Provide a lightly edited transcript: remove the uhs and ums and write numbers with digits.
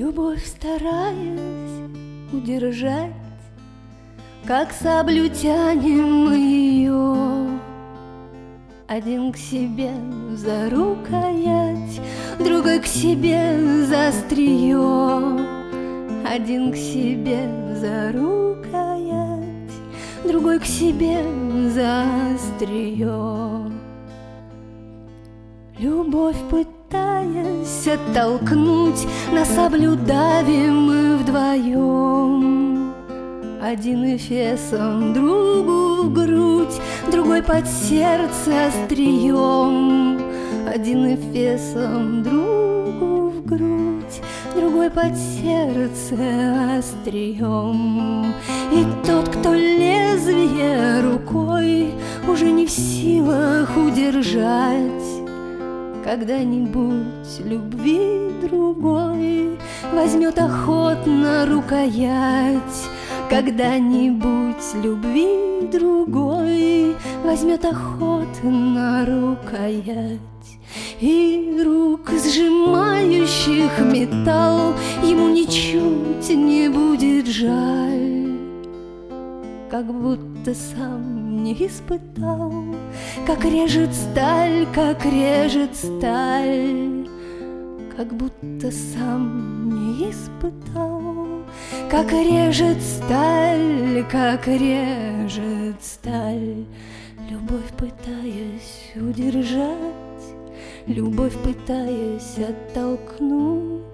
Любовь стараясь удержать, как саблю тянем мы ее. Один к себе за рукоять, другой к себе за острие. Один к себе за рукоять, другой к себе за острие. Любовь, пытаясь оттолкнуть, на саблю давим мы вдвоем. Один эфесом другу в грудь, другой под сердце острием. Один эфесом другу в грудь, другой под сердце острием. И тот, кто лезвие рукой, уже не в силах удержать. Когда-нибудь любви другой возьмет охотно рукоять. Когда-нибудь любви другой возьмет охотно рукоять. И рук, сжимающих металл, ему ничуть не будет жаль. Как будто сам не испытал, как режет сталь, как режет сталь. Как будто сам не испытал, как режет сталь, как режет сталь. Любовь, пытаясь удержать, любовь, пытаясь оттолкнуть,